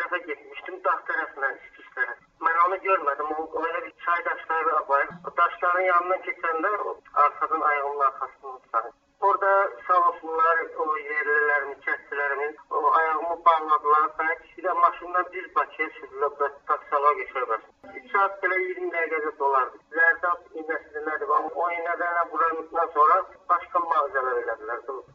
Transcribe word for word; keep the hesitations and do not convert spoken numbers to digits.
tərəfə getmişdim, dağ tərəfindən, İstiz tərəf. Mən onu görmədim, o öyle bir çay daşları var. O daşların yanından keçəndə arxadan ayağımın arxasını tutarım. Orada sağ olsunlar, o yerlilərimi, kəsdilərimi, o ayağımı bağladılar. Belki bir də maşından düz Bakıya sürdülər, taksologiya şöbəsi. üç saat belə iyirmi dəqiqədə dolardı. Zərdab iğnəsidir, nədir? O iğnədən vurandan sonra başqa mağazalar elədilər.